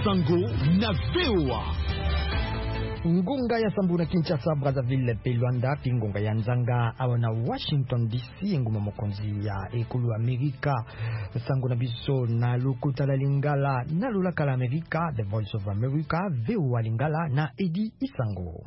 Sango na VOA. Ngonga ya Sambuna Kinshasa Brazzaville pe Luanda pingonga ya Nzanga awana Washington DC nguma mokonzi ya ekulu Amerika sango na biso na lokuta la Lingala na lulaka la Amerika The Voice of America VOA Lingala na Edi Isango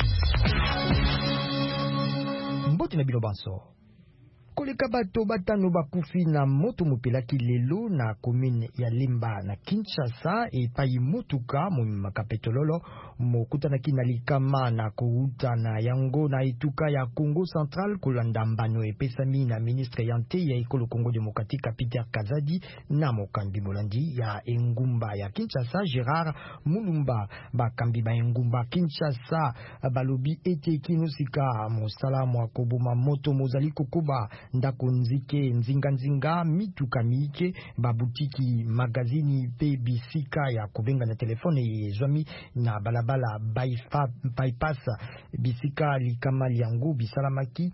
mboti na bino banso koleka bato batano bakufi na moto mopelaki lelo na commune ya Limba na Kinshasa epai motuka momaka petololo mokutanaki na likama na kouta na yango na etuka ya Congo Central kolanda mbano epesami na ministre ya nte ya ekolo Congo Démocratique Peter Kazadi na mokambi molandi ya engumba ya Kinshasa Gérard Mulumba bakambi ba engumba Kinshasa balobi ete kinosika mosala mwa koboma moto mozali kokoba ndako nzike nzinga mituka mike babutiki magazini pe bisika ya kubenga na telefone ezwami na balabala bypass bisika likama liango bisalamaki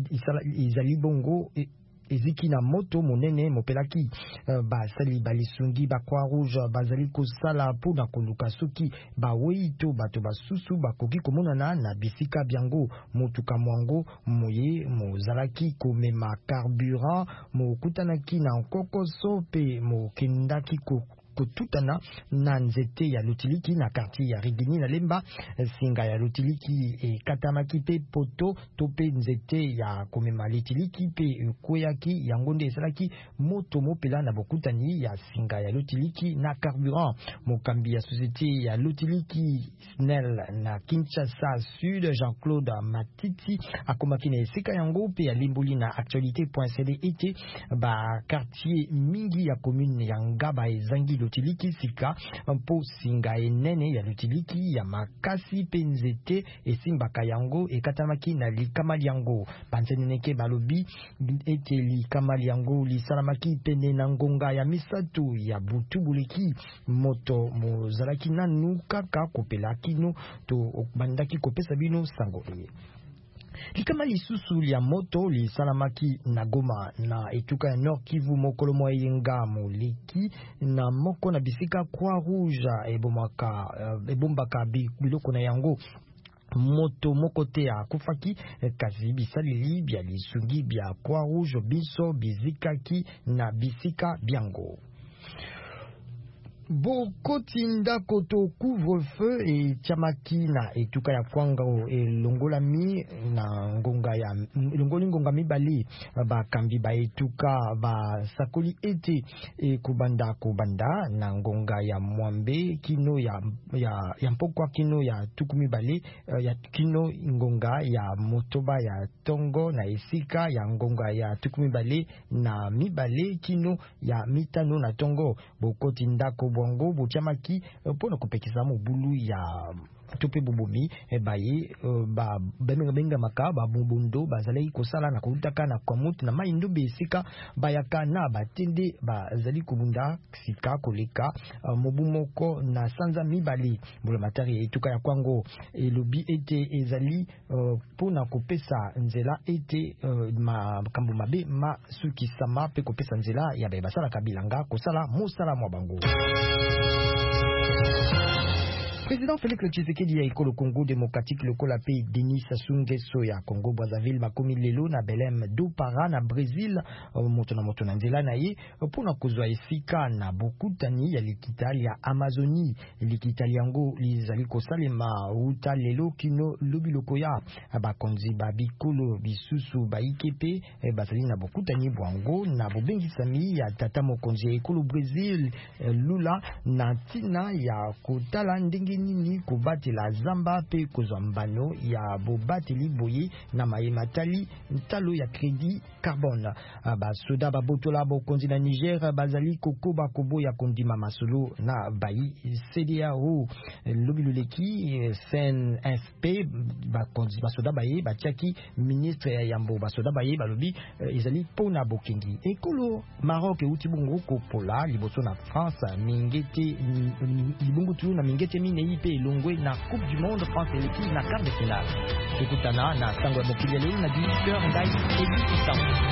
izali bongo eziki na moto monene mopelaki basali balisungi ba Croix Rouge bazali kosala pona koluka soki baweito bato basusu bakoki komonana na bisika biango motuka mwango moye mozalaki komema carburant mokutanaki na nkokoso pe mokendaki kotutana na nzete ya Lutiliki na quartier ya Rigini na Lemba singa ya Lutiliki katamaki pe poto tope nzete ya komema Lutiliki pe kweyaki yango nde esalaki moto mopela na bokutani ya singa ya Lutiliki na carburant mokambi ya société ya Lutiliki SNEL na Kinshasa Sud Jean-Claude Matiti akomaki na esika yango pe ya limbuli na actualité.cd ete ba quartier mingi ya commune ya Ngaba ezangi Lutiliki sika mpo singa enene ya Lutiliki ya makasi penzete esimbaka yango ekatamaki na likama liango panzeneneke balobi ete likama liango lisalamaki pene na ngonga ya misato ya butubuleki moto mozalaki nanu kaka kopelaki no to bandaki kopesa bino sango likama lisusu lia moto li salamaki na Goma na etuka ya Nord Kivu mokolo mwa yenga moliki na moko na bisika Croix Rouge ebombaka biloko na yango moto mokote akufaki kasi bisalili bya lisungi bya Croix Rouge biso bizikaki na bisika biango bokoti ndako to couvre-feu et chamaki na etuka ya Kwango elongolami na ngonga ya ngonga mibali bakambi ba etuka ba sakoli ete kubanda na ngonga ya Mwambe kino ya mpokwa kino ya tukumi bale ya kino ngonga ya motoba ya Tongo na esika ya ngonga ya tukumi bale na mibale kino ya mitano na Tongo bokoti ndako bongo bochamaki pona kopekisa mobulu ya tope bobomi baye ba benga makaba bobondo bazali kosala na kutaka na kwamuti na maindo besika bayaka na batende bazali kubunda sika koleka mobumoko na sanza mibali bulamatari etuka ya Kwango elobi ete ezali pona kopesa nzela ete makambo mabe masuki sama pe kopesa nzela ya basala kabilanga kosala mosala mwa bango. Président Félix Tshisekedi ya ekolo Congo Démocratique lokola pe Denis Sassou Nguesso ya Congo Brazzaville makomi lelo na Belém do Pará na Brésil moto na nzela na ye pona kozwa esika na bokutani ya likitali ya Amazonie likitali yango lizali kosalema uta lelo kino lobiloko ya bakonzi babikolo bisusu baikepe bazali na bokutani bwango na bobengisami ya tata mokonzi ya ekolo Brésil Lula na tina ya kotala ndenge nini kobatela zamba pe kozwa mbano ya bobateli boye na mayematali ntalo ya crédit carbone basoda babotola bokonzi na Niger bazali kokoba kobo ya kondima masolo na bayi CDAO lobiloleki CNSP bakonzi basoda baye batiaki ministre ya yambo basoda baye balobi ezali pona bokengi ekolo Maroc euti bongo kopola liboso na France mingete libungu tu na mingete mine pe longwe na Coupe du Monde France et na quart de finale. Ekutana na sango ya mokili lelo na 18h ndai Edi Isango.